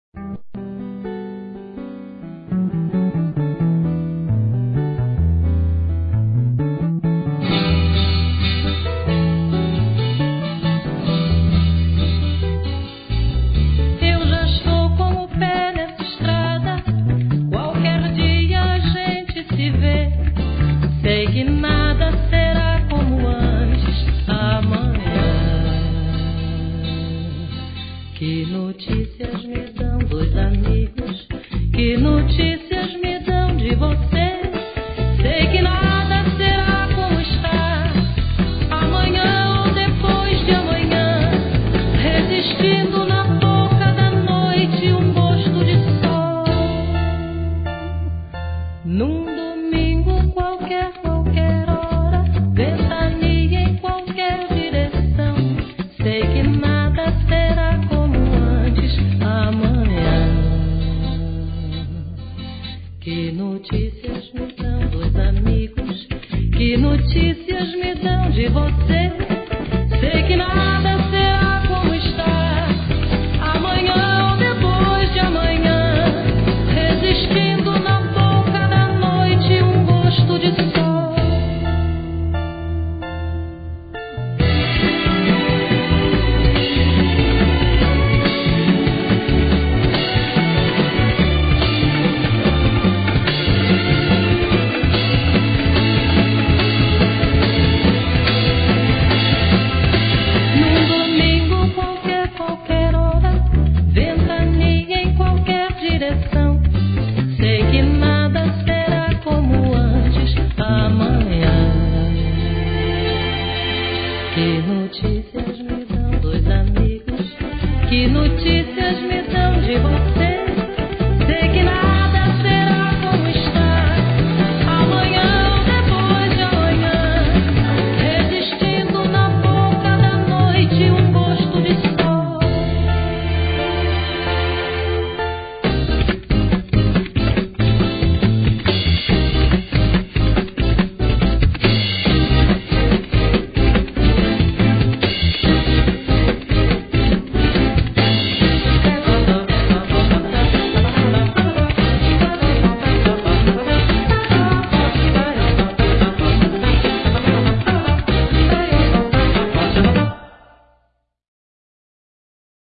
Que notícias me dão dois amigos? Que notícias me dão de você? Sei que nada será como está amanhã ou depois de amanhã, resistindo na boca da noite um gosto de sol. Num domingo qualquer hora, ventania em qualquer direção. Sei que nada será como amanhã. Que notícias me dão dois amigos? Que notícias me dão de você?